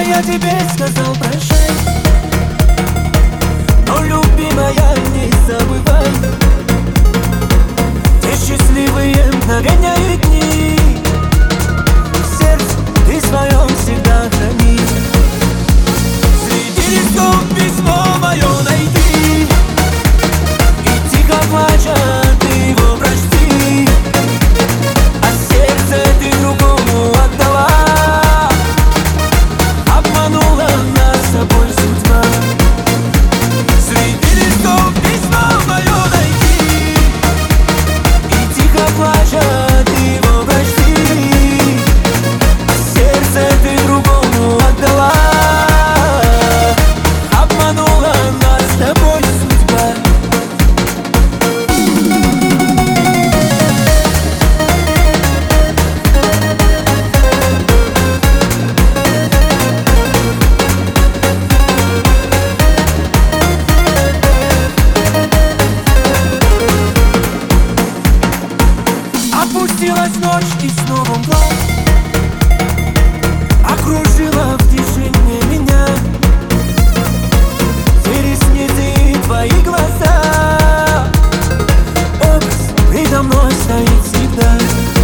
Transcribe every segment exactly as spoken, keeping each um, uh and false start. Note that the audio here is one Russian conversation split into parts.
я тебе сказал прощай, но, любимая, не забывай те счастливые мгновения и дни. В сердце ты своем всегда храни. Среди листов письмо мое найди, и тихо плача ты его прости. А сердце ты другому отдала, обманула нас с тобой судьба. Среди листов письмо мое найди, и тихо плача ты его прости. А сердце ты другому отдала, обманула нас с тобой судьба. Опустилась ночь и снова мгла окружила в тишине меня. Те ресницы и твои глаза, образ предо мной стоит всегда.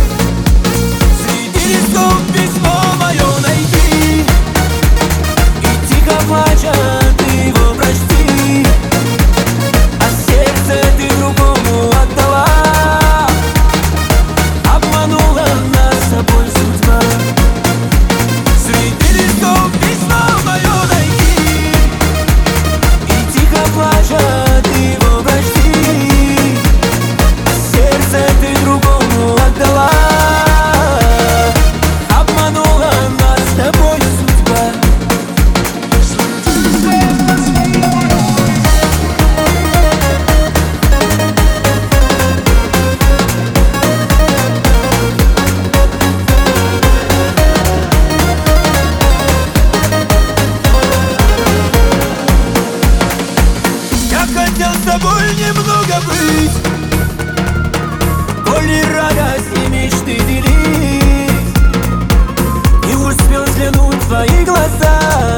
Среди листов письмо мое найди, и тихо плача ты его прости. А сердце ты другому отдала, обманула нас с тобой судьба. Среди листов письмо мое найди, и тихо плача ты его прости. А сердце ты другому отдала, обманула нас с тобой судьба. Хотел с тобой немного быть, боль и радость и мечты делить. Не успел взглянуть в твои глаза,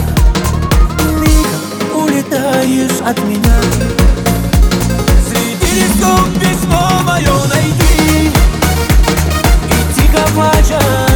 мигом улетаешь от меня. Среди листов письмо мое найди, и тихо плача